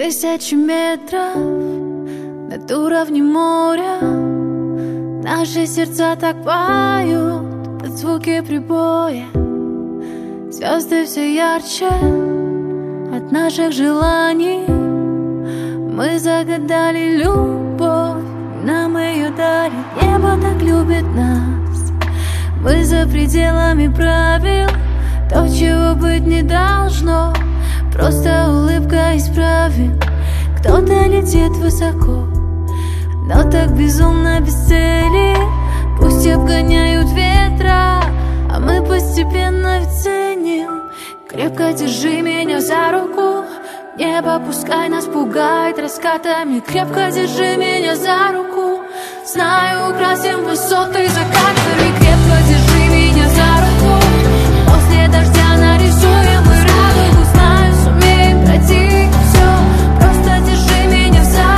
1000 метров над уровнем моря. Наши сердца так поют под звуки прибоя. Звезды все ярче от наших желаний. Мы загадали любовь, нам ее дарит. Небо так любит нас. Мы за пределами правил, то, чего быть не должно. Просто улыбка исправим. Кто-то летит высоко, но так безумно без цели. Пусть обгоняют ветра, а мы постепенно ведь ценим. Крепко держи меня за руку. Небо пускай нас пугает раскатами. Крепко держи меня за руку. Знаю, украсим высоты закатами. Крепко держи меня за руку. После дождя нарисуем мы радугу. Знаю, сумеем пройти все. Просто держи меня за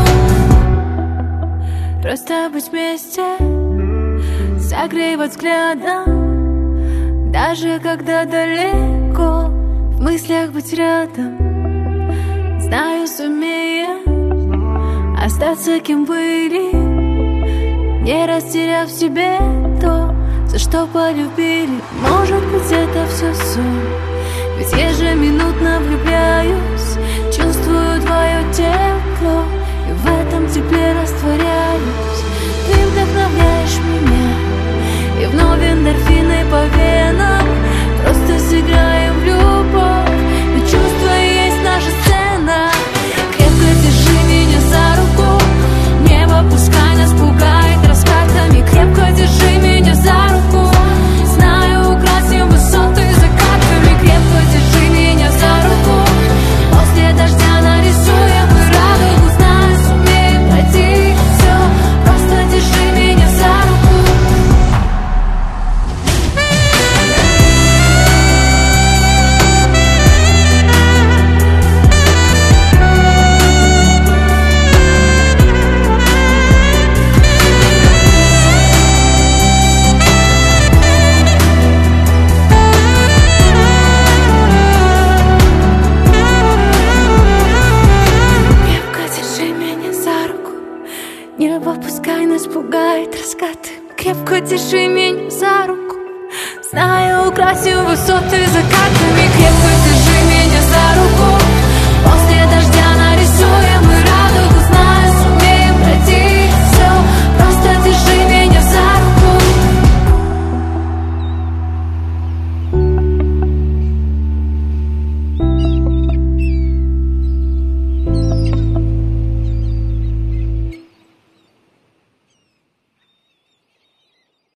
руку. Просто быть вместе, согрей взглядом. Даже когда далеко, в мыслях быть рядом. Знаю, сумеем остаться кем были, не растеряв в себе то, за что полюбили. Может быть, это все сон, ведь ежеминутно влюбляюсь. Чувствую твое тепло, и в этом тепле растворяюсь. Ты вдохновляешь меня, и вновь эндорфины по венам. Просто сыграем в любовь, ведь чувства и есть наша сцена. Крепко держи меня за руку. Небо пускай нас пугает раскатами. Крепко держи меня за руку. Знаю, украсим высоты закатами. Крепко держи меня за руку. После дождя нарисуем мы радугу. Знаю, сумеем пройти все. Просто держи меня за руку. Небо пускай нас пугает раскаты. Крепко держи меня за руку. Знаю, украсим высоты закатами. Крепко